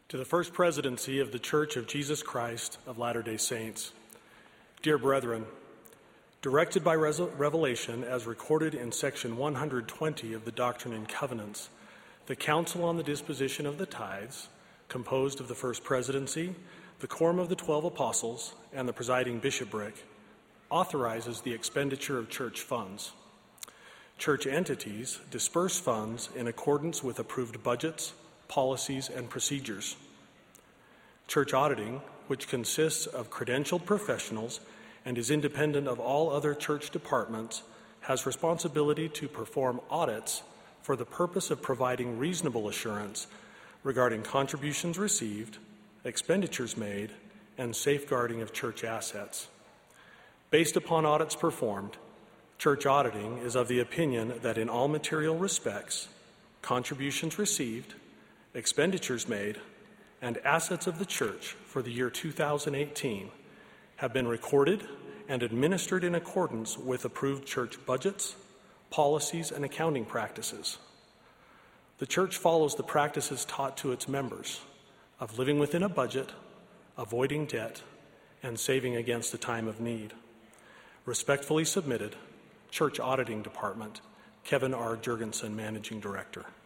To the First Presidency of the Church of Jesus Christ of Latter-day Saints. Dear brethren, directed by revelation as recorded in section 120 of the Doctrine and Covenants, the Council on the Disposition of the Tithes, composed of the First Presidency, the Quorum of the 12 Apostles, and the presiding bishopric, authorizes the expenditure of church funds. Church entities disperse funds in accordance with approved budgets, policies, and procedures. Church auditing, which consists of credentialed professionals and is independent of all other church departments, has responsibility to perform audits for the purpose of providing reasonable assurance regarding contributions received, expenditures made, and safeguarding of church assets. Based upon audits performed, church auditing is of the opinion that in all material respects, contributions received, expenditures made, and assets of the church for the year 2018 have been recorded and administered in accordance with approved church budgets, policies, and accounting practices. The church follows the practices taught to its members of living within a budget, avoiding debt, and saving against a time of need. Respectfully submitted, Church Auditing Department, Kevin R. Jurgensen, Managing Director.